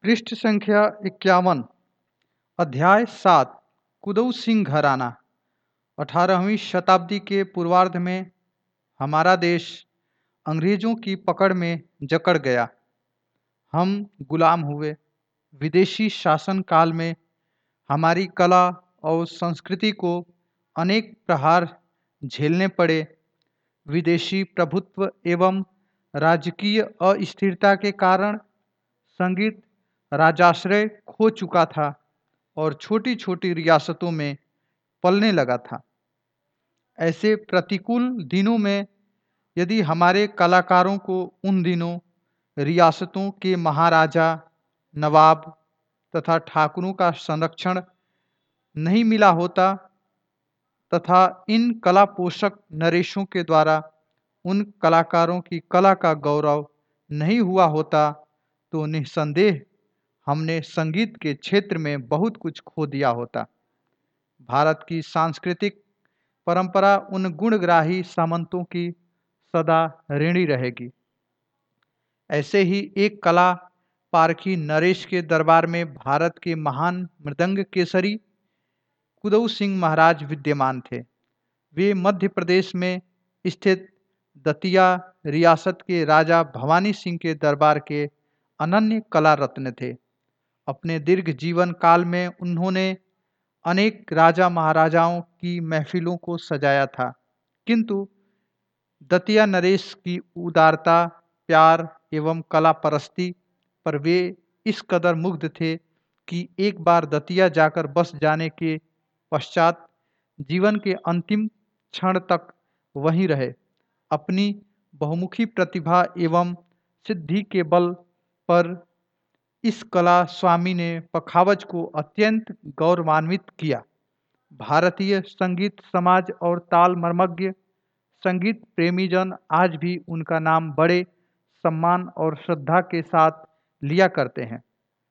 पृष्ठ संख्या 51। अध्याय 7। कुदऊ सिंह घराना। 18वीं शताब्दी के पूर्वार्ध में हमारा देश अंग्रेजों की पकड़ में जकड़ गया। हम गुलाम हुए। विदेशी शासन काल में हमारी कला और संस्कृति को अनेक प्रहार झेलने पड़े। विदेशी प्रभुत्व एवं राजकीय अस्थिरता के कारण संगीत राजाश्रय खो चुका था और छोटी छोटी रियासतों में पलने लगा था। ऐसे प्रतिकूल दिनों में यदि हमारे कलाकारों को उन दिनों रियासतों के महाराजा, नवाब तथा ठाकुरों का संरक्षण नहीं मिला होता तथा इन कला पोषक नरेशों के द्वारा उन कलाकारों की कला का गौरव नहीं हुआ होता, तो निस्संदेह हमने संगीत के क्षेत्र में बहुत कुछ खो दिया होता। भारत की सांस्कृतिक परंपरा उन गुणग्राही सामंतों की सदा ऋणी रहेगी। ऐसे ही एक कला पारखी नरेश के दरबार में भारत के महान मृदंग केसरी कुदऊ सिंह महाराज विद्यमान थे। वे मध्य प्रदेश में स्थित दतिया रियासत के राजा भवानी सिंह के दरबार के अनन्य कला रत्न थे। अपने दीर्घ जीवन काल में उन्होंने अनेक राजा महाराजाओं की महफिलों को सजाया था, किंतु दतिया नरेश की उदारता, प्यार एवं कला परस्ती पर वे इस कदर मुग्ध थे कि एक बार दतिया जाकर बस जाने के पश्चात जीवन के अंतिम क्षण तक वहीं रहे। अपनी बहुमुखी प्रतिभा एवं सिद्धि के बल पर इस कला स्वामी ने पखावज को अत्यंत गौरवान्वित किया। भारतीय संगीत समाज और ताल मर्मज्ञ संगीत प्रेमीजन आज भी उनका नाम बड़े सम्मान और श्रद्धा के साथ लिया करते हैं।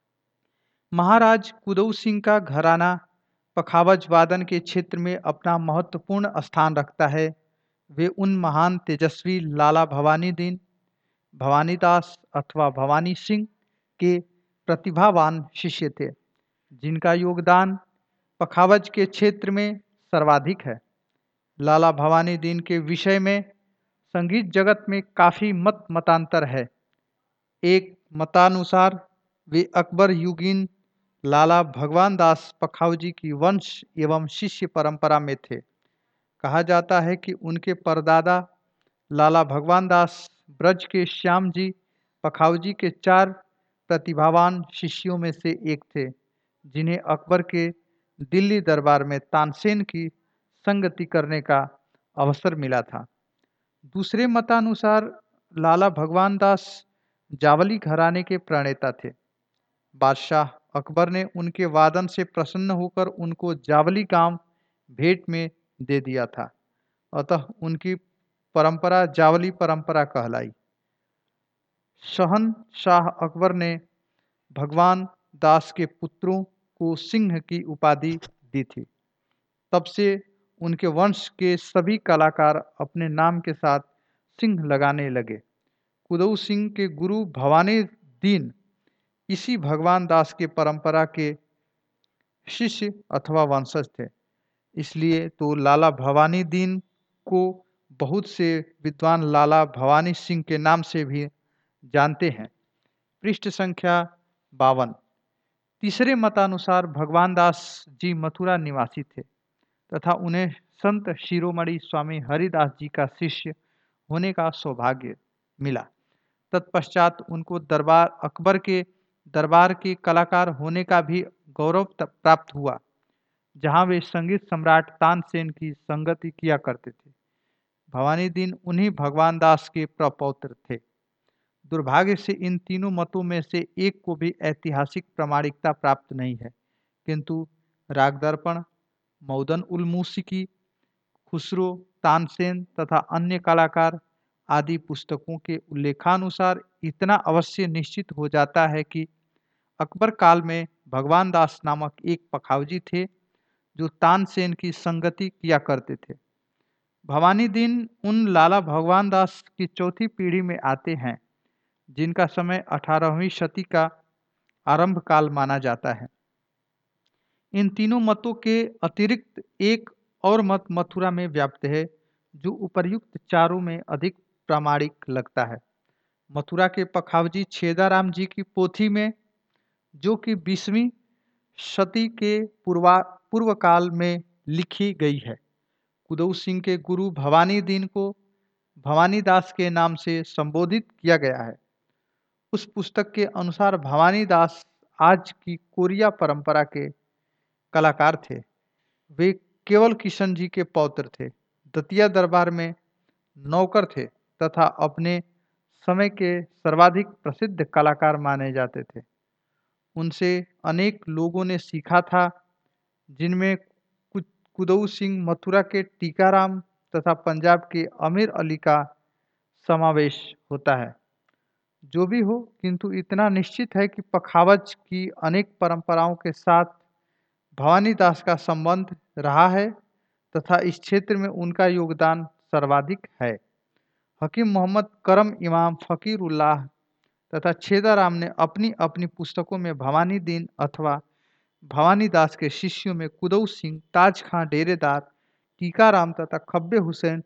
महाराज कुदऊ सिंह का घराना पखावज वादन के क्षेत्र में अपना महत्वपूर्ण स्थान रखता है। वे उन महान तेजस्वी लाला भवानी दीन, भवानीदास अथवा भवानी सिंह के प्रतिभावान शिष्य थे, जिनका योगदान पखावज के क्षेत्र में सर्वाधिक है। लाला भवानी दीन के विषय में संगीत जगत में काफ़ी मत मतांतर है। एक मतानुसार वे अकबर युगीन लाला भगवान दास पखावजी की वंश एवं शिष्य परंपरा में थे। कहा जाता है कि उनके परदादा लाला भगवान दास ब्रज के श्याम जी पखावजी के 4 प्रतिभावान शिष्यों में से एक थे, जिन्हें अकबर के दिल्ली दरबार में तानसेन की संगति करने का अवसर मिला था। दूसरे मतानुसार लाला भगवान दास जावली घराने के प्रणेता थे। बादशाह अकबर ने उनके वादन से प्रसन्न होकर उनको जावली गांव भेंट में दे दिया था, अतः उनकी परंपरा जावली परंपरा कहलाई। शहनशाह अकबर ने भगवान दास के पुत्रों को सिंह की उपाधि दी थी। तब से उनके वंश के सभी कलाकार अपने नाम के साथ सिंह लगाने लगे। कुदऊ सिंह के गुरु भवानी दीन इसी भगवान दास के परंपरा के शिष्य अथवा वंशज थे। इसलिए तो लाला भवानी दीन को बहुत से विद्वान लाला भवानी सिंह के नाम से भी जानते हैं। पृष्ठ संख्या 52। तीसरे मतानुसार भगवान दास जी मथुरा निवासी थे तथा उन्हें संत शिरोमणि स्वामी हरिदास जी का शिष्य होने का सौभाग्य मिला। तत्पश्चात उनको दरबार अकबर के दरबार के कलाकार होने का भी गौरव प्राप्त हुआ, जहां वे संगीत सम्राट तानसेन की संगति किया करते थे। भवानी दीन उन्हीं भगवान दास के प्रपौत्र थे। दुर्भाग्य से इन तीनों मतों में से एक को भी ऐतिहासिक प्रामाणिकता प्राप्त नहीं है, किंतु रागदर्पण, मौदन उल मूसिकी, खुसरो, तानसेन तथा अन्य कलाकार आदि पुस्तकों के उल्लेखानुसार इतना अवश्य निश्चित हो जाता है कि अकबर काल में भगवान दास नामक एक पखावजी थे जो तानसेन की संगति किया करते थे। भवानी दीन उन लाला भगवान दास की चौथी पीढ़ी में आते हैं, जिनका समय 18वीं शती का आरंभ काल माना जाता है। इन तीनों मतों के अतिरिक्त एक और मत मथुरा में व्याप्त है, जो उपर्युक्त चारों में अधिक प्रामाणिक लगता है। मथुरा के पखावजी छेदाराम जी की पोथी में, जो कि 20वीं शती के पूर्व काल में लिखी गई है, कुदऊ सिंह के गुरु भवानी दीन को भवानी दास के नाम से संबोधित किया गया है। उस पुस्तक के अनुसार भवानी दास आज की कोरिया परंपरा के कलाकार थे। वे केवल किशन जी के पौत्र थे, दतिया दरबार में नौकर थे तथा अपने समय के सर्वाधिक प्रसिद्ध कलाकार माने जाते थे। उनसे अनेक लोगों ने सीखा था, जिनमें कुदऊ सिंह, मथुरा के टीकाराम तथा पंजाब के अमीर अली का समावेश होता है। जो भी हो, किंतु इतना निश्चित है कि पखावज की अनेक परंपराओं के साथ भवानी दास का संबंध रहा है तथा इस क्षेत्र में उनका योगदान सर्वाधिक है। हकीम मोहम्मद करम, इमाम फ़कीर उल्लाह तथा छेदाराम ने अपनी अपनी पुस्तकों में भवानी दीन अथवा भवानी दास के शिष्यों में कुदऊ सिंह, ताज खां डेरेदार, टीकाराम तथा खब्बे हुसैन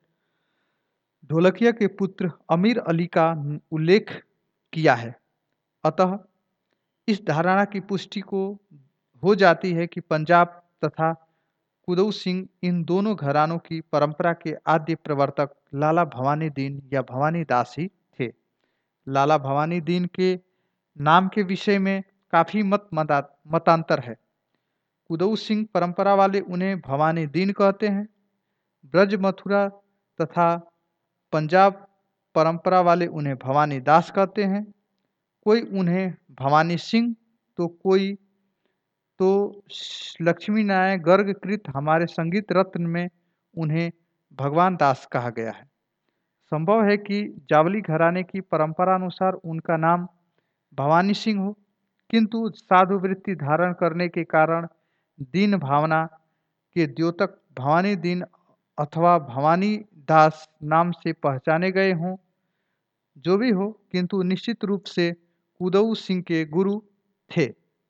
ढोलकिया के पुत्र अमीर अली का उल्लेख किया है। अतः इस धारणा की पुष्टि को हो जाती है कि पंजाब तथा कुदऊ सिंह इन दोनों घरानों की परंपरा के आद्य प्रवर्तक लाला भवानी दीन या भवानी दास ही थे। लाला भवानी दीन के नाम के विषय में काफ़ी मतांतर है। कुदऊ सिंह परंपरा वाले उन्हें भवानी दीन कहते हैं। ब्रज, मथुरा तथा पंजाब परंपरा वाले उन्हें भवानी दास कहते हैं। कोई उन्हें भवानी सिंह तो कोई तो लक्ष्मी नारायण गर्ग कृत हमारे संगीत रत्न में उन्हें भगवान दास कहा गया है। संभव है कि जावली घराने की परंपरा अनुसार उनका नाम भवानी सिंह हो, किंतु साधु वृत्ति धारण करने के कारण दीन भावना के द्योतक भवानी दीन अथवा भवानी दास नाम से पहचाने गए हों। जो भी हो, किंतु निश्चित रूप से कुदऊ सिंह के गुरु थे।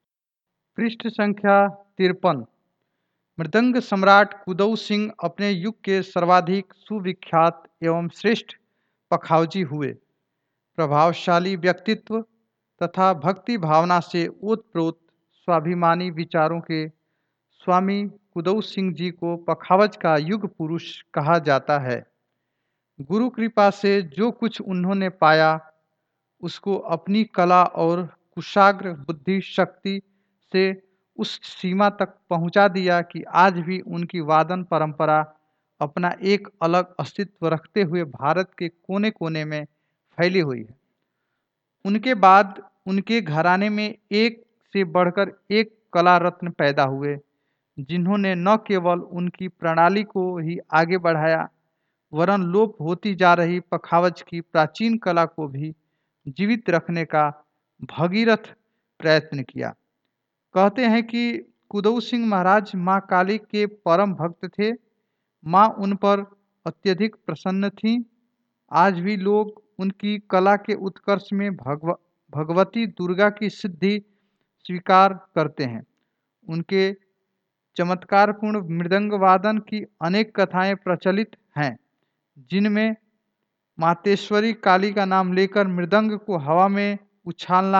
पृष्ठ संख्या 53। मृदंग सम्राट कुदऊ सिंह अपने युग के सर्वाधिक सुविख्यात एवं श्रेष्ठ पखावजी हुए। प्रभावशाली व्यक्तित्व तथा भक्ति भावना से ओतप्रोत स्वाभिमानी विचारों के स्वामी कुदऊ सिंह जी को पखावज का युग पुरुष कहा जाता है। गुरु कृपा से जो कुछ उन्होंने पाया, उसको अपनी कला और कुशाग्र बुद्धि शक्ति से उस सीमा तक पहुंचा दिया कि आज भी उनकी वादन परंपरा अपना एक अलग अस्तित्व रखते हुए भारत के कोने कोने में फैली हुई है। उनके बाद उनके घराने में एक से बढ़कर एक कला रत्न पैदा हुए, जिन्होंने न केवल उनकी प्रणाली को ही आगे बढ़ाया, वरन लोप होती जा रही पखावज की प्राचीन कला को भी जीवित रखने का भगीरथ प्रयत्न किया। कहते हैं कि कुदऊ सिंह महाराज माँ काली के परम भक्त थे। माँ उन पर अत्यधिक प्रसन्न थीं। आज भी लोग उनकी कला के उत्कर्ष में भगवती दुर्गा की सिद्धि स्वीकार करते हैं। उनके चमत्कारपूर्ण मृदंग वादन की अनेक कथाएं प्रचलित हैं, जिनमें मातेश्वरी काली का नाम लेकर मृदंग को हवा में उछालना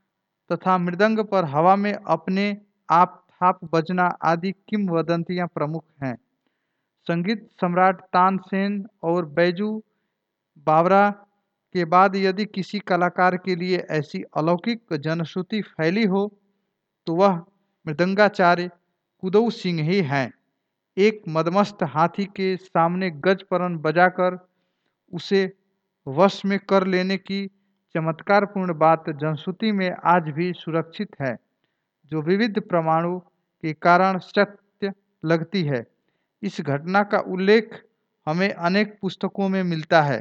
तथा मृदंग पर हवा में अपने आप थाप बजना आदि किंवदंतियां प्रमुख हैं। संगीत सम्राट तानसेन और बैजू बावरा के बाद यदि किसी कलाकार के लिए ऐसी अलौकिक जनश्रुति फैली हो, तो वह मृदंगाचार्य कुदऊ सिंह ही हैं। एक मदमस्त हाथी के सामने गजपरन बजाकर उसे वश में कर लेने की चमत्कारपूर्ण बात जनश्रुति में आज भी सुरक्षित है, जो विविध प्रमाणों के कारण सत्य लगती है। इस घटना का उल्लेख हमें अनेक पुस्तकों में मिलता है।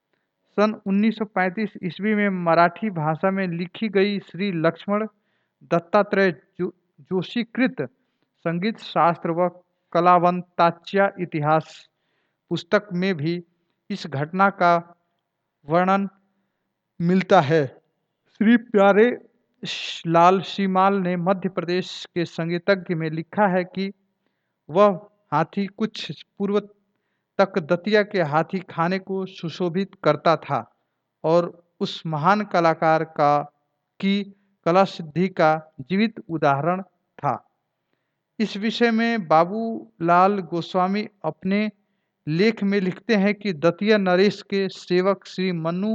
सन 1935 ईस्वी में मराठी भाषा में लिखी गई श्री लक्ष्मण दत्तात्रेय जोशीकृत संगीत शास्त्र व कलावंताच्या इतिहास पुस्तक में भी इस घटना का वर्णन मिलता है। श्री प्यारे लाल श्रीमाल ने मध्य प्रदेश के संगीतज्ञ में लिखा है कि वह हाथी कुछ पूर्व तक दतिया के हाथी खाने को सुशोभित करता था और उस महान कलाकार का की कला सिद्धि का जीवित उदाहरण था। इस विषय में बाबूलाल गोस्वामी अपने लेख में लिखते हैं कि दतिया नरेश के सेवक श्री मन्नू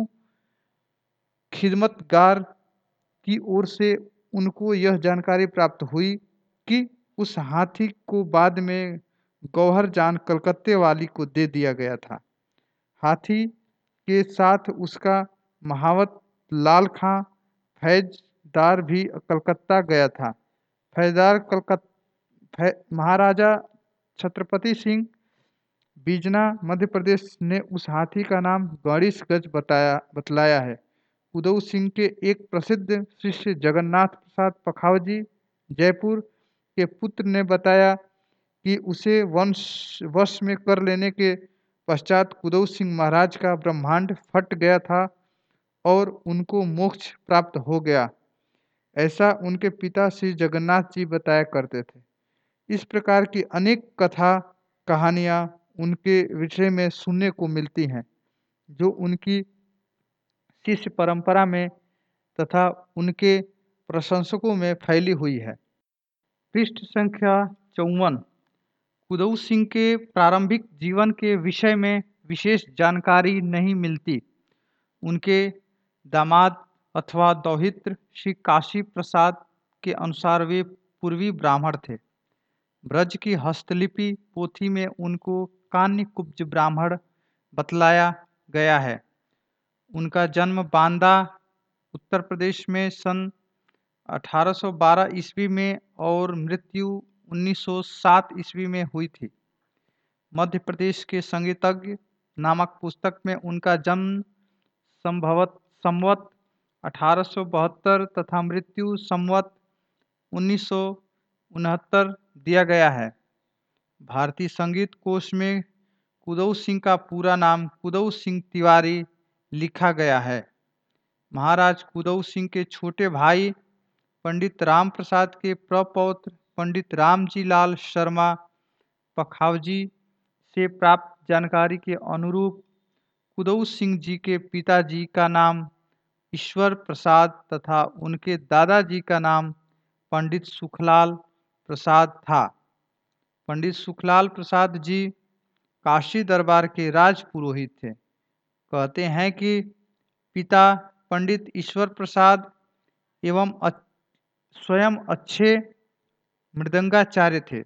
खिदमतगार की ओर से उनको यह जानकारी प्राप्त हुई कि उस हाथी को बाद में गौहर जान कलकत्ते वाली को दे दिया गया था। हाथी के साथ उसका महावत लाल खां फैजदार भी कलकत्ता गया था। फैजदार महाराजा छत्रपति सिंह बीजना मध्य प्रदेश ने उस हाथी का नाम गणेश गज बतलाया है। उदय सिंह के एक प्रसिद्ध शिष्य जगन्नाथ प्रसाद पखावजी जयपुर के पुत्र ने बताया कि उसे वश में कर लेने के पश्चात कुदऊ सिंह महाराज का ब्रह्मांड फट गया था और उनको मोक्ष प्राप्त हो गया। ऐसा उनके पिता श्री जगन्नाथ जी बताया करते थे। इस प्रकार की अनेक कथा कहानियाँ उनके विषय में सुनने को मिलती हैं, जो उनकी शिष्य परंपरा में तथा उनके प्रशंसकों में फैली हुई है। पृष्ठ संख्या 54। कुदऊ सिंह के प्रारंभिक जीवन के विषय में विशेष जानकारी नहीं मिलती। उनके दामाद अथवा दौहित्र श्री काशी प्रसाद के अनुसार वे पूर्वी ब्राह्मण थे। ब्रज की हस्तलिपि पोथी में उनको कान्य कुब्ज ब्राह्मण बतलाया गया है। उनका जन्म बांदा उत्तर प्रदेश में सन 1812 ईस्वी में और मृत्यु 1907 ईस्वी में हुई थी। मध्य प्रदेश के संगीतज्ञ नामक पुस्तक में उनका जन्म संवत 1872 तथा मृत्यु संवत 1969 दिया गया है। भारतीय संगीत कोश में कुदऊ सिंह का पूरा नाम कुदऊ सिंह तिवारी लिखा गया है। महाराज कुदऊ सिंह के छोटे भाई पंडित राम प्रसाद के प्रपौत्र पंडित रामजी लाल शर्मा पखावजी से प्राप्त जानकारी के अनुरूप कुदऊ सिंह जी के पिताजी का नाम ईश्वर प्रसाद तथा उनके दादाजी का नाम पंडित सुखलाल प्रसाद था। पंडित सुखलाल प्रसाद जी काशी दरबार के राज पुरोहित थे। कहते हैं कि पिता पंडित ईश्वर प्रसाद एवं स्वयं अच्छे मृदंगाचार्य थे।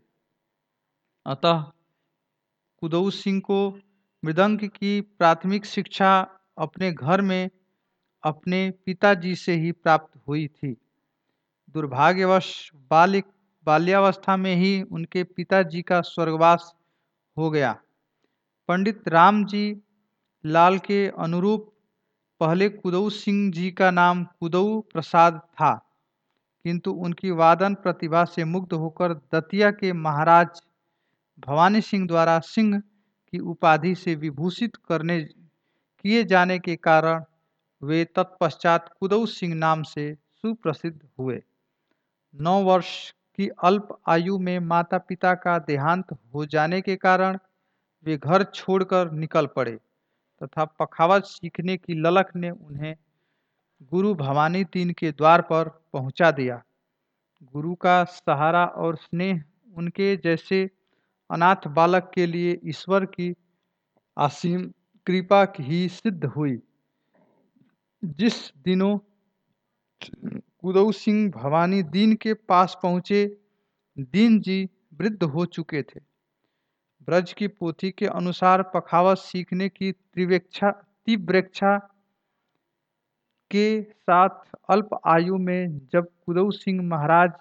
अतः कुदऊ सिंह को मृदंग की प्राथमिक शिक्षा अपने घर में अपने पिताजी से ही प्राप्त हुई थी। दुर्भाग्यवश बाल्यावस्था में ही उनके पिताजी का स्वर्गवास हो गया। पंडित राम जी लाल के अनुरूप पहले कुदऊ सिंह जी का नाम कुदऊ प्रसाद था, किंतु उनकी वादन प्रतिभा से मुग्ध होकर दतिया के महाराज भवानी सिंह द्वारा सिंह की उपाधि से विभूषित किए जाने के कारण वे तत्पश्चात कुदऊ सिंह नाम से सुप्रसिद्ध हुए। 9 वर्ष की अल्प आयु में माता पिता का देहांत हो जाने के कारण वे घर छोड़कर निकल पड़े तथा पखावज सीखने की ललक ने उन्हें गुरु भवानी तीन के द्वार पर पहुंचा दिया। गुरु का सहारा और स्नेह उनके जैसे अनाथ बालक के लिए ईश्वर की असीम कृपा ही सिद्ध हुई। जिस दिनों कुदऊ सिंह भवानी दीन के पास पहुँचे, दीन जी वृद्ध हो चुके थे। ब्रज की पोथी के अनुसार पखावज सीखने की तीव्रेच्छा के साथ अल्प आयु में जब कुदऊ सिंह महाराज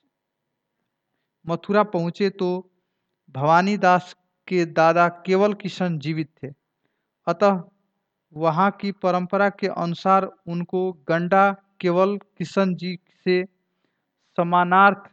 मथुरा पहुँचे तो भवानी दास के दादा केवल किशन जीवित थे। अतः वहाँ की परंपरा के अनुसार उनको गंडा केवल किशन जी से समानार्थ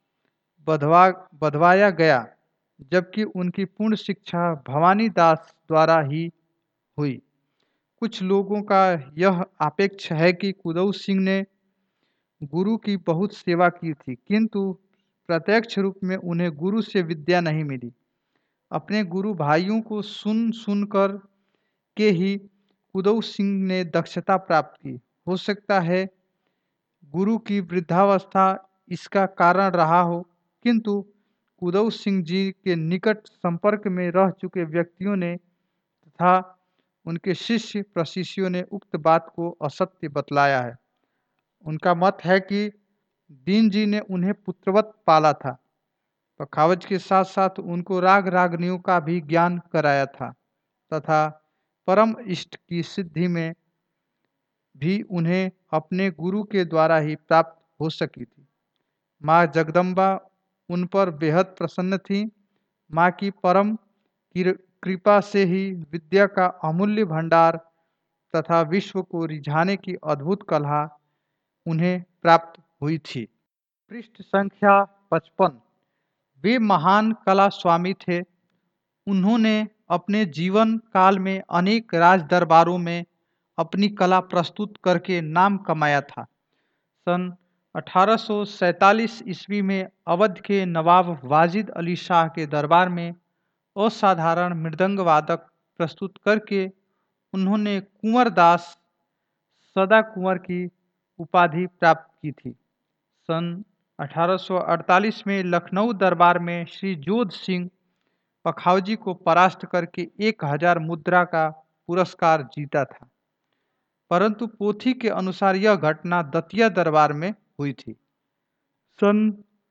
बधवाया गया, जबकि उनकी पूर्ण शिक्षा भवानी दास द्वारा ही हुई। कुछ लोगों का यह आपेक्ष है कि कुदऊ सिंह ने गुरु की बहुत सेवा की थी, किंतु प्रत्यक्ष रूप में उन्हें गुरु से विद्या नहीं मिली। अपने गुरु भाइयों को सुन सुनकर के ही कुदऊ सिंह ने दक्षता प्राप्त की। हो सकता है गुरु की वृद्धावस्था इसका कारण रहा हो, किंतु कुदऊ सिंह जी के निकट संपर्क में रह चुके व्यक्तियों ने तथा उनके शिष्य प्रशिष्यों ने उक्त बात को असत्य बतलाया है। उनका मत है कि दीन जी ने उन्हें पुत्रवत पाला था। पखावज के साथ साथ उनको राग रागनियों का भी ज्ञान कराया था तथा परम इष्ट की सिद्धि में भी उन्हें अपने गुरु के द्वारा ही प्राप्त हो सकी थी। माँ जगदम्बा उन पर बेहद प्रसन्न थी। माँ की परम कृपा से ही विद्या का अमूल्य भंडार तथा विश्व को रिझाने की अद्भुत कला उन्हें प्राप्त हुई थी। पृष्ठ संख्या 55। वे महान कला स्वामी थे। उन्होंने अपने जीवन काल में अनेक राज दरबारों में अपनी कला प्रस्तुत करके नाम कमाया था। सन 1847 ईस्वी में अवध के नवाब वाजिद अली शाह के दरबार में असाधारण मृदंग वादक प्रस्तुत करके उन्होंने कुंवर दास सदा कुंवर की उपाधि प्राप्त की थी। सन 1848 में लखनऊ दरबार में श्री जोध सिंह पखावजी को परास्त करके 1000 मुद्रा का पुरस्कार जीता था, परंतु पोथी के अनुसार यह घटना दतिया दरबार में हुई थी। सन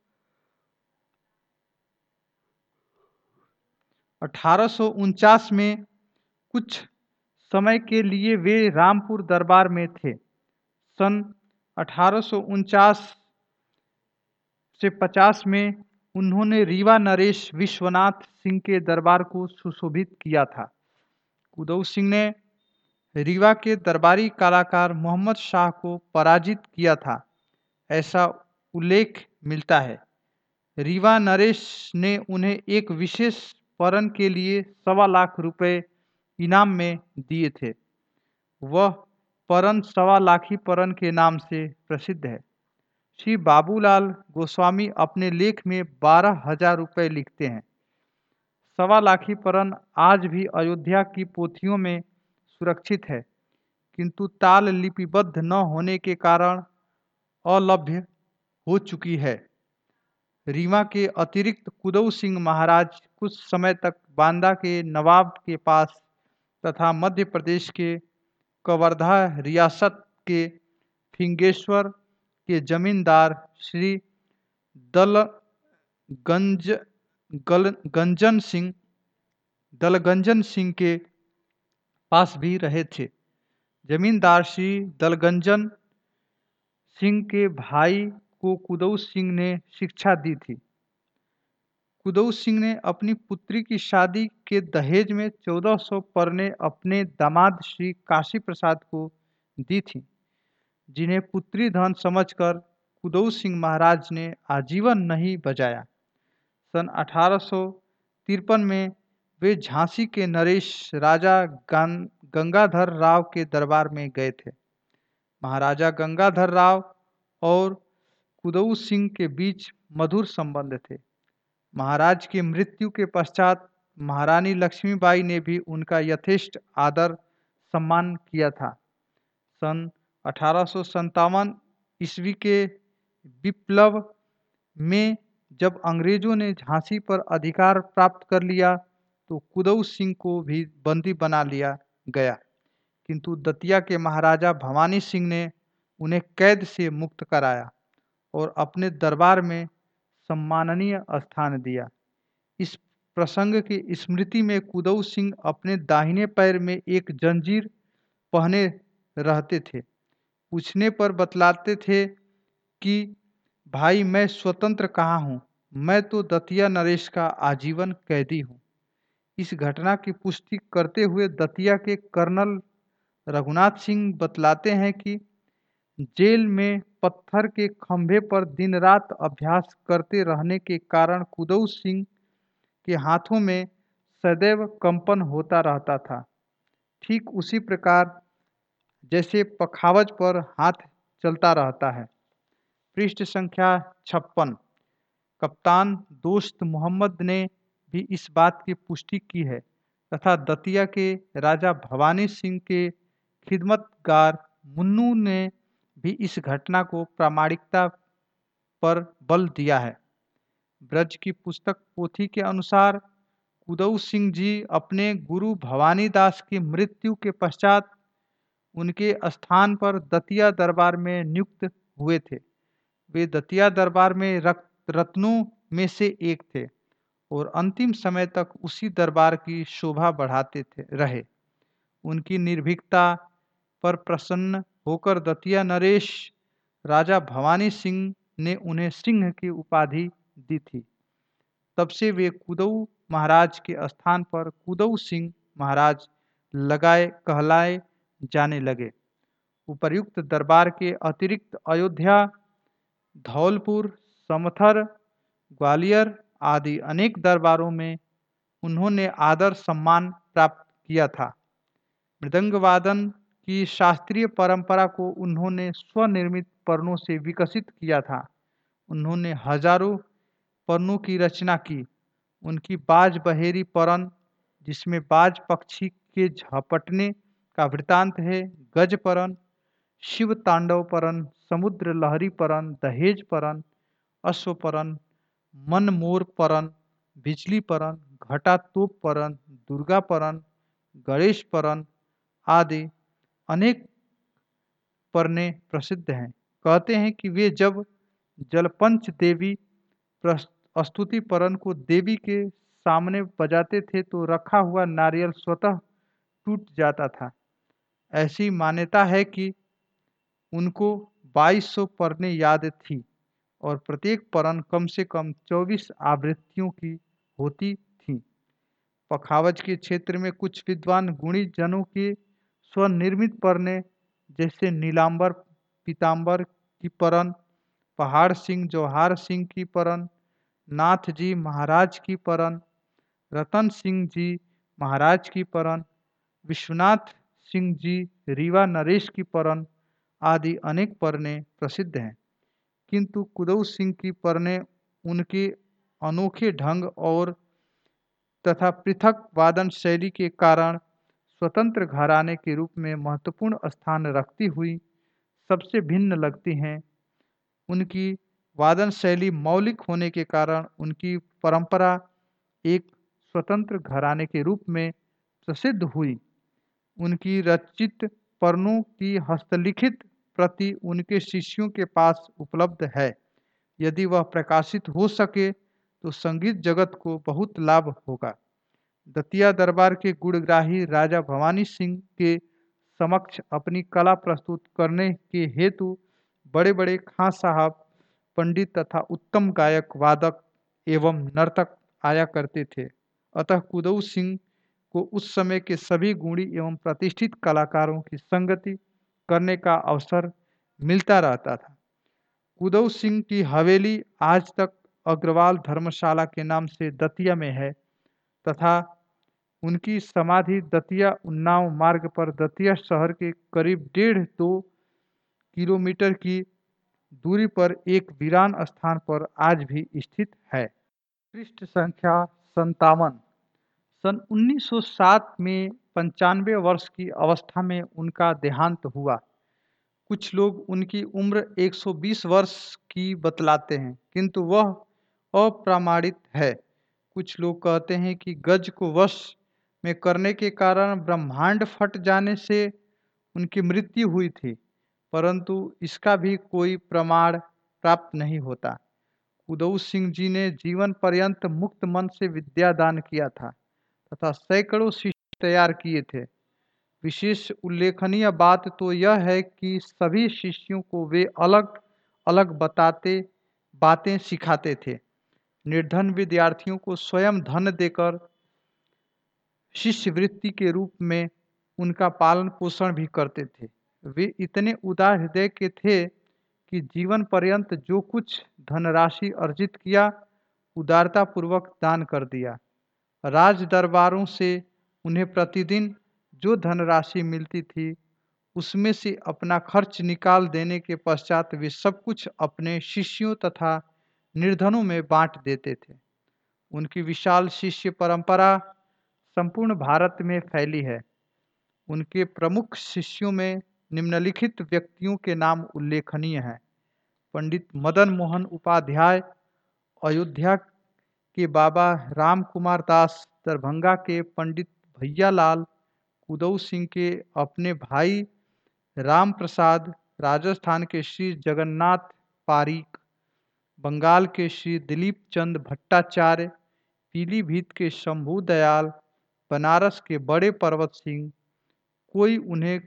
1849 में कुछ समय के लिए वे रामपुर दरबार में थे। सन 1849 से 50 में उन्होंने रीवा नरेश विश्वनाथ सिंह के दरबार को सुशोभित किया था। कुदऊ सिंह ने रीवा के दरबारी कलाकार मोहम्मद शाह को पराजित किया था, ऐसा उल्लेख मिलता है। रीवा नरेश ने उन्हें एक विशेष परन के लिए 1.25 लाख रुपए इनाम में दिए थे। वह परन 1.25 लाखी परन के नाम से प्रसिद्ध है। श्री बाबूलाल गोस्वामी अपने लेख में 12,000 रुपये लिखते हैं। 1.25 लाखी परन आज भी अयोध्या की पोथियों में सुरक्षित है, किंतु ताल लिपिबद्ध न होने के कारण अलभ्य हो चुकी है। रीवा के अतिरिक्त कुदऊ सिंह महाराज कुछ समय तक बांदा के नवाब के पास तथा मध्य प्रदेश के कवर्धा रियासत के फिंगेश्वर के जमींदार श्री दलगंजन सिंह के पास भी रहे थे। जमींदार श्री दलगंजन सिंह के भाई को कुदऊ सिंह ने शिक्षा दी थी। कुदऊ सिंह ने अपनी पुत्री की शादी के दहेज में 1400 परने अपने दामाद श्री काशी प्रसाद को दी थी, जिन्हें पुत्री धन समझकर कुदऊ सिंह महाराज ने आजीवन नहीं बजाया। सन 1853 में वे झांसी के नरेश राजा गंगाधर राव के दरबार में गए थे। महाराजा गंगाधर राव और कुदऊ सिंह के बीच मधुर संबंध थे। महाराज की मृत्यु के पश्चात महारानी लक्ष्मीबाई ने भी उनका यथेष्ट आदर सम्मान किया था। सन 1857 ईस्वी के विप्लव में जब अंग्रेजों ने झांसी पर अधिकार प्राप्त कर लिया तो कुदऊ सिंह को भी बंदी बना लिया गया, किंतु दतिया के महाराजा भवानी सिंह ने उन्हें कैद से मुक्त कराया और अपने दरबार में सम्माननीय स्थान दिया। इस प्रसंग की स्मृति में कुदऊ सिंह अपने दाहिने पैर में एक जंजीर पहने रहते थे। पूछने पर बतलाते थे कि भाई मैं स्वतंत्र कहाँ हूँ, मैं तो दतिया नरेश का आजीवन कैदी हूँ। इस घटना की पुष्टि करते हुए दतिया के कर्नल रघुनाथ सिंह बतलाते हैं कि जेल में पत्थर के खंभे पर दिन रात अभ्यास करते रहने के कारण कुदऊ सिंह के हाथों में सदैव कंपन होता रहता था, ठीक उसी प्रकार जैसे पखावज पर हाथ चलता रहता है। पृष्ठ संख्या 56। कप्तान दोस्त मोहम्मद ने भी इस बात की पुष्टि की है तथा दतिया के राजा भवानी सिंह के खिदमतगार मुन्नू ने भी इस घटना को प्रामाणिकता पर बल दिया है। ब्रज की पुस्तक पोथी के अनुसार कुदऊ सिंह जी अपने गुरु भवानी दास की मृत्यु के पश्चात उनके स्थान पर दतिया दरबार में नियुक्त हुए थे। वे दतिया दरबार में रत्नों में से एक थे और अंतिम समय तक उसी दरबार की शोभा बढ़ाते रहे। उनकी निर्भीकता पर प्रसन्न होकर दतिया नरेश राजा भवानी सिंह ने उन्हें सिंह की उपाधि दी थी। तब से वे कुदऊ महाराज के स्थान पर कुदऊ सिंह महाराज कहलाए जाने लगे। उपर्युक्त दरबार के अतिरिक्त अयोध्या, धौलपुर, समथर, ग्वालियर आदि अनेक दरबारों में उन्होंने आदर सम्मान प्राप्त किया था। मृदंग वादन की शास्त्रीय परंपरा को उन्होंने स्वनिर्मित पर्णों से विकसित किया था। उन्होंने हजारों पर्णों की रचना की। उनकी बाज बहेरी परन, जिसमें बाज पक्षी के झपटने का वृतांत है, गज परन, शिव तांडव परन, समुद्र लहरी परन, दहेज परन, अश्व परन, मन मोर परन, बिजली परन, घटा तोप परन, दुर्गा परन, गणेश परन आदि अनेक परने प्रसिद्ध हैं। कहते हैं कि वे जब जलपंच देवी स्तुति परन को देवी के सामने बजाते थे तो रखा हुआ नारियल स्वतः टूट जाता था। ऐसी मान्यता है कि उनको 2200 परने याद थी और प्रत्येक परन कम से कम 24 आवृत्तियों की होती थी। पखावज के क्षेत्र में कुछ विद्वान गुणी जनों के स्वनिर्मित परने जैसे नीलांबर पीतांबर की परन, पहाड़ सिंह जौहार सिंह की परन, नाथ जी महाराज की परन, रतन सिंह जी महाराज की परन, विश्वनाथ सिंह जी रीवा नरेश की परन आदि अनेक परने प्रसिद्ध हैं। किंतु कुदऊ सिंह की परने उनके अनोखे ढंग और तथा पृथक वादन शैली के कारण स्वतंत्र घराने के रूप में महत्वपूर्ण स्थान रखती हुई सबसे भिन्न लगती हैं। उनकी वादन शैली मौलिक होने के कारण उनकी परंपरा एक स्वतंत्र घराने के रूप में प्रसिद्ध हुई। उनकी रचित परनों की हस्तलिखित प्रति उनके शिष्यों के पास उपलब्ध है। यदि वह प्रकाशित हो सके तो संगीत जगत को बहुत लाभ होगा। दतिया दरबार के गुणग्राही राजा भवानी सिंह के समक्ष अपनी कला प्रस्तुत करने के हेतु बड़े बड़े खां साहब पंडित तथा उत्तम गायक वादक एवं नर्तक आया करते थे। अतः कुदऊ सिंह को उस समय के सभी गुणी एवं प्रतिष्ठित कलाकारों की संगति करने का अवसर मिलता रहता था। कुदऊ सिंह की हवेली आज तक अग्रवाल धर्मशाला के नाम से दतिया में है तथा उनकी समाधि दतिया उन्नाव मार्ग पर दतिया शहर के करीब 1.5-2 किलोमीटर की दूरी पर एक वीरान स्थान पर आज भी स्थित है। पृष्ठ संख्या 57। सन 1907 में 95 वर्ष की अवस्था में उनका देहांत हुआ। कुछ लोग उनकी उम्र 120 वर्ष की बतलाते हैं, किंतु वह अप्रामाणिक है। कुछ लोग कहते हैं कि गज को वश में करने के कारण ब्रह्मांड फट जाने से उनकी मृत्यु हुई थी, परंतु इसका भी कोई प्रमाण प्राप्त नहीं होता। कुदऊ सिंह जी ने जीवन पर्यंत मुक्त मन से विद्या दान किया था तथा सैकड़ों शिष्य तैयार किए थे। विशेष उल्लेखनीय बात तो यह है कि सभी शिष्यों को वे अलग अलग बातें सिखाते थे। निर्धन विद्यार्थियों को स्वयं धन देकर शिष्यवृत्ति के रूप में उनका पालन पोषण भी करते थे। वे इतने उदार हृदय के थे कि जीवन पर्यंत जो कुछ धनराशि अर्जित किया उदारता पूर्वक दान कर दिया। राज दरबारों से उन्हें प्रतिदिन जो धनराशि मिलती थी उसमें से अपना खर्च निकाल देने के पश्चात वे सब कुछ अपने शिष्यों तथा निर्धनों में बांट देते थे। उनकी विशाल शिष्य परंपरा संपूर्ण भारत में फैली है। उनके प्रमुख शिष्यों में निम्नलिखित व्यक्तियों के नाम उल्लेखनीय हैं। पंडित मदन मोहन उपाध्याय अयोध्या के, बाबा राम कुमार दास दरभंगा के, पंडित भैयालाल कुदऊ सिंह के अपने भाई राम प्रसाद, राजस्थान के श्री जगन्नाथ पारीक, बंगाल के श्री दिलीप चंद भट्टाचार्य, पीलीभीत के शंभू दयाल, बनारस के बड़े पर्वत सिंह, कोई उन्हें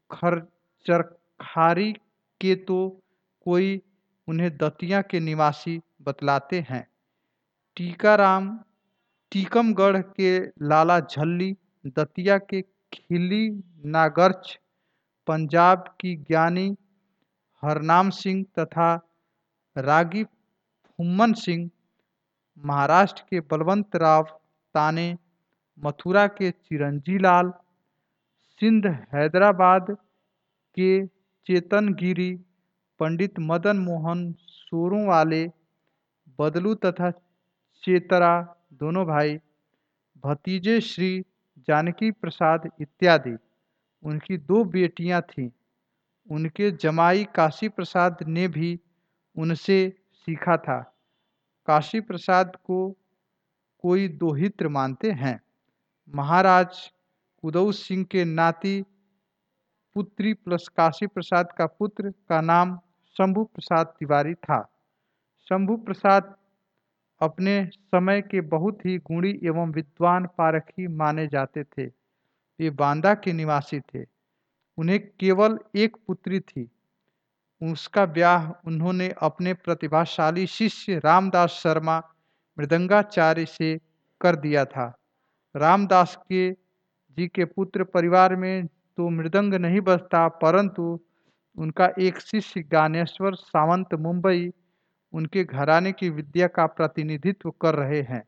चरखारी के तो कोई उन्हें दतिया के निवासी बतलाते हैं। टीकाराम टीकमगढ़ के लाला झल्ली, दतिया के खिली नागर्च, पंजाब की ज्ञानी हरनाम सिंह तथा रागी फुम्मन सिंह, महाराष्ट्र के बलवंत राव ताने, मथुरा के चिरंजी लाल, सिंध हैदराबाद के चेतन गिरी, पंडित मदन मोहन सोरोंवाले, बदलू तथा चेतरा दोनों भाई, भतीजे श्री जानकी प्रसाद इत्यादि। उनकी 2 बेटियां थीं। उनके जमाई काशी प्रसाद ने भी उनसे सीखा था। काशी प्रसाद को कोई दोहित्र मानते हैं। महाराज कुदऊ सिंह के नाती पुत्री प्लस काशी प्रसाद का पुत्र का नाम शंभू प्रसाद तिवारी था। शंभू प्रसाद अपने समय के बहुत ही गुणी एवं विद्वान पारखी माने जाते थे। वे बांदा के निवासी थे। उन्हें केवल एक पुत्री थी। उसका ब्याह उन्होंने अपने प्रतिभाशाली शिष्य रामदास शर्मा मृदंगाचार्य से कर दिया था। रामदास के जी के पुत्र परिवार में तो मृदंग नहीं बजता, परंतु उनका एक शिष्य ज्ञानेश्वर सावंत मुंबई उनके घराने की विद्या का प्रतिनिधित्व कर रहे हैं।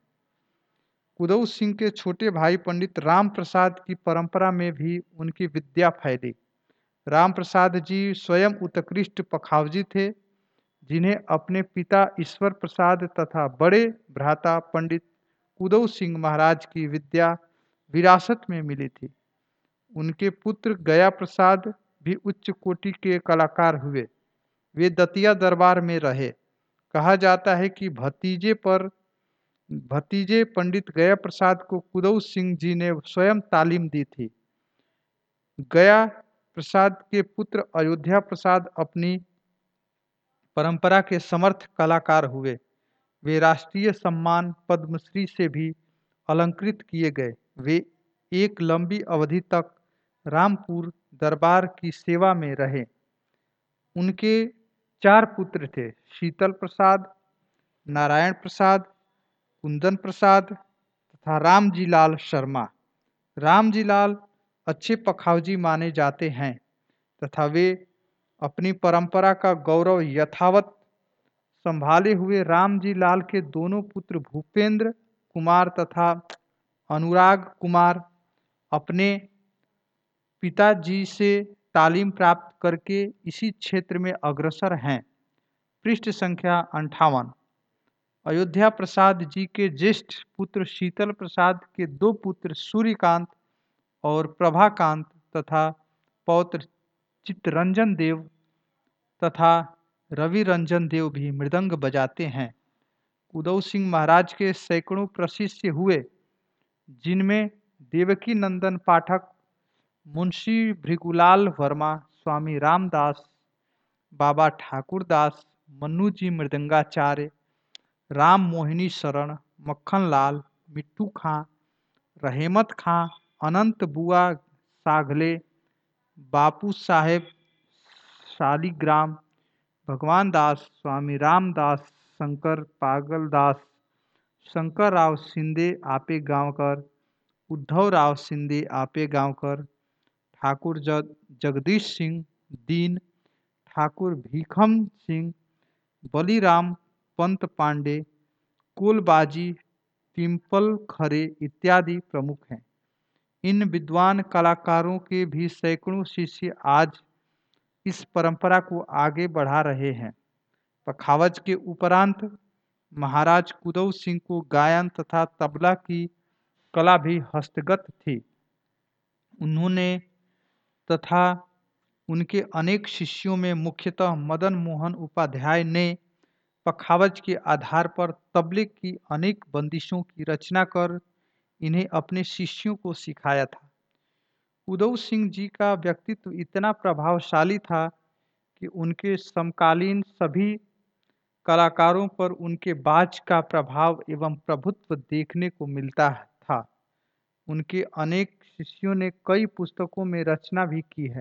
कुदऊ सिंह के छोटे भाई पंडित राम प्रसाद की परंपरा में भी उनकी विद्या फैली। राम प्रसाद जी स्वयं उत्कृष्ट पखावजी थे, जिन्हें अपने पिता ईश्वर प्रसाद तथा बड़े भ्राता पंडित कुदऊ सिंह महाराज की विद्या विरासत में मिली थी। उनके पुत्र गया प्रसाद भी उच्च कोटि के कलाकार हुए। वे दतिया दरबार में रहे। कहा जाता है कि भतीजे पंडित गया प्रसाद को कुदऊ सिंह जी ने स्वयं तालीम दी थी। गया प्रसाद के पुत्र अयोध्या प्रसाद अपनी परंपरा के समर्थ कलाकार हुए। वे राष्ट्रीय सम्मान पद्मश्री से भी अलंकृत किए गए। वे एक लंबी अवधि तक रामपुर दरबार की सेवा में रहे। उनके 4 पुत्र थे, शीतल प्रसाद, नारायण प्रसाद, कुंदन प्रसाद तथा रामजी लाल शर्मा। रामजी लाल अच्छे पखावजी माने जाते हैं तथा वे अपनी परंपरा का गौरव यथावत संभाले हुए रामजी लाल के दोनों पुत्र भूपेंद्र कुमार तथा अनुराग कुमार अपने पिताजी से तालीम प्राप्त करके इसी क्षेत्र में अग्रसर हैं। पृष्ठ संख्या 58। अयोध्या प्रसाद जी के ज्येष्ठ पुत्र शीतल प्रसाद के 2 पुत्र सूर्यकांत और प्रभाकांत तथा पौत्र चित्तरंजन देव तथा रवि रंजन देव भी मृदंग बजाते हैं। कुदऊ सिंह महाराज के सैकड़ों प्रशिष्य हुए, जिनमें देवकी नंदन पाठक, मुंशी भृगुलाल वर्मा, स्वामी रामदास, बाबा ठाकुरदास, मन्नू जी मृदंगाचार्य, राम मोहिनी शरण, मक्खन लाल, मिट्टू खां, रहेमत खां, अनंत बुआ साघले, बापू साहेब शालीग्राम, भगवान दास, स्वामी रामदास, शंकर पागल दास, शंकर राव शिंदे आपे गांवकर, उद्धव राव शिंदे आपे गांवकर, ठाकुर जगदीश सिंह दीन, ठाकुर भीखम सिंह, बलीराम पंत पांडे, कोलबाजी, पिंपल खरे इत्यादि प्रमुख हैं। इन विद्वान कलाकारों के भी सैकड़ों शिष्य आज इस परंपरा को आगे बढ़ा रहे हैं। पखावज के उपरांत महाराज कुदौ सिंह को गायन तथा तबला की कला भी हस्तगत थी। उन्होंने तथा उनके अनेक शिष्यों में मुख्यतः मदन मोहन उपाध्याय ने पखावज के आधार पर तबले की अनेक बंदिशों की रचना कर इन्हें अपने शिष्यों को सिखाया था। उदय सिंह जी का व्यक्तित्व इतना प्रभावशाली था कि उनके समकालीन सभी कलाकारों पर उनके बाज का प्रभाव एवं प्रभुत्व देखने को मिलता था। उनके अनेक शिष्यों ने कई पुस्तकों में रचना भी की है।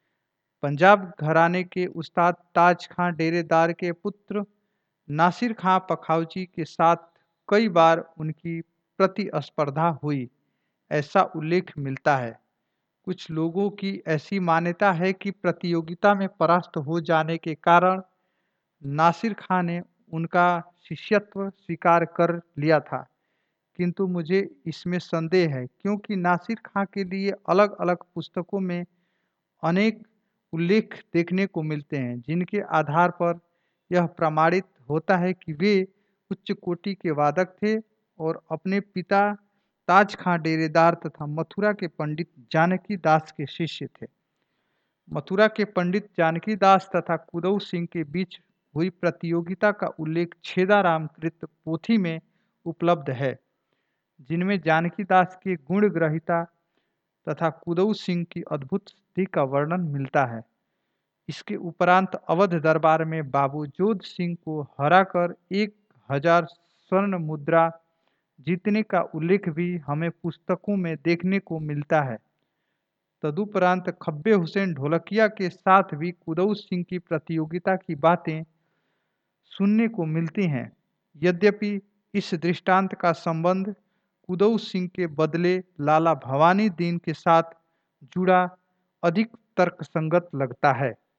पंजाब घराने के उस्ताद ताज खां डेरेदार के पुत्र नासिर खां पखावजी के साथ कई बार उनकी प्रतिस्पर्धा हुई, ऐसा उल्लेख मिलता है। कुछ लोगों की ऐसी मान्यता है कि प्रतियोगिता में परास्त हो जाने के कारण नासिर खां ने उनका शिष्यत्व स्वीकार कर लिया था, किंतु मुझे इसमें संदेह है, क्योंकि नासिर खां के लिए अलग अलग पुस्तकों में अनेक उल्लेख देखने को मिलते हैं, जिनके आधार पर यह प्रमाणित होता है कि वे उच्च कोटि के वादक थे और अपने पिता ताज खां डेरेदार तथा मथुरा के पंडित जानकी दास के शिष्य थे। मथुरा के पंडित जानकी दास तथा कुदौ सिंह के बीच हुई प्रतियोगिता का उल्लेख छेदाराम कृत पोथी में उपलब्ध है, जिनमें जानकी दास की गुण ग्रहिता तथा कुदौ सिंह की अद्भुत सिद्धि का वर्णन मिलता है। इसके उपरांत अवध दरबार में बाबू जोध सिंह को हराकर 1000 स्वर्ण मुद्रा जीतने का उल्लेख भी हमें पुस्तकों में देखने को मिलता है। तदुपरांत खब्बे हुसैन ढोलकिया के साथ भी कुदौ सिंह की प्रतियोगिता की बातें सुनने को मिलती हैं। यद्यपि इस दृष्टांत का संबंध कुदौ सिंह के बदले लाला भवानी दीन के साथ जुड़ा अधिक तर्कसंगत लगता है।